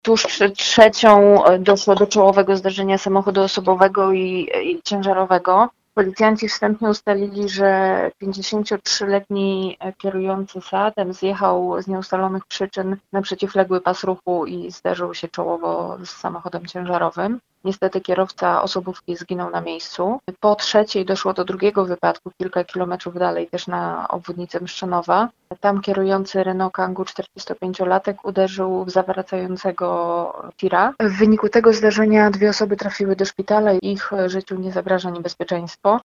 Tuż przed trzecią doszło do czołowego zdarzenia samochodu osobowego i ciężarowego. Policjanci wstępnie ustalili, że 53-letni kierujący Seatem zjechał z nieustalonych przyczyn na przeciwległy pas ruchu i zderzył się czołowo z samochodem ciężarowym. Niestety kierowca osobówki zginął na miejscu. Po trzeciej doszło do drugiego wypadku kilka kilometrów dalej, też na obwodnicy Mszczanowa. Tam kierujący Renault Kangoo 45-latek uderzył w zawracającego tira. W wyniku tego zdarzenia 2 osoby trafiły do szpitala i ich życiu nie zagraża niebezpieczeństwo.